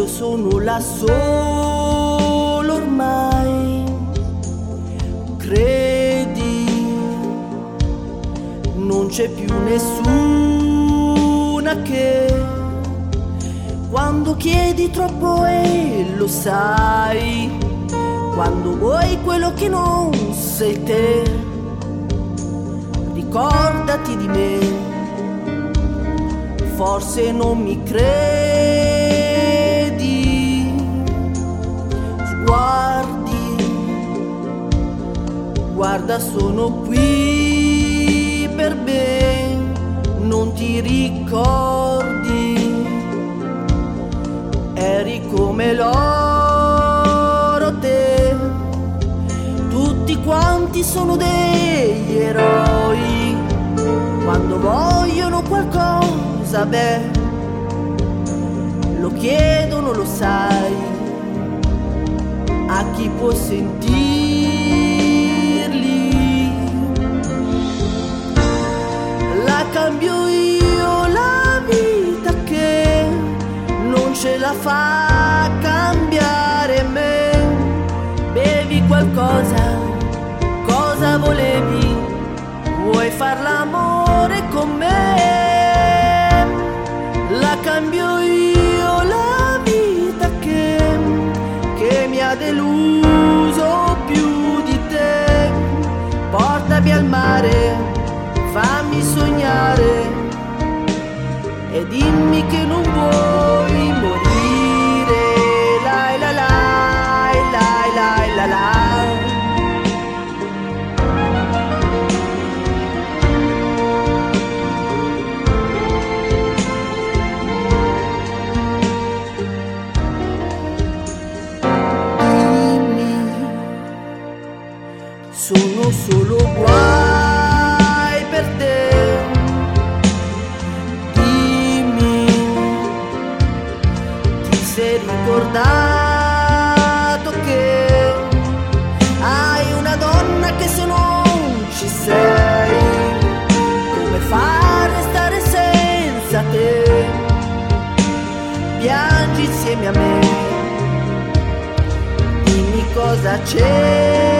sono là solo ormai. Credi, non c'è più nessuna che quando chiedi troppo e lo sai, quando vuoi quello che non sei te, ricordati di me. Forse non mi credi, guarda sono qui per me, non ti ricordi, eri come l'oro te, tutti quanti sono degli eroi, quando vogliono qualcosa, beh, lo chiedono, lo sai, a chi può sentirli. La cambio io la vita che non ce la fa cambiare me. Bevi qualcosa, cosa volevi? Vuoi far l'amore con me? La cambio io la vita che mi ha deluso più di te. Portami al mare, fammi sognare e dimmi che non vuoi morire. La la la la la la la. Sono solo guai per te. Dimmi, ti sei ricordato che hai una donna che se non ci sei, come far restare senza te? Piangi insieme a me, dimmi cosa c'è.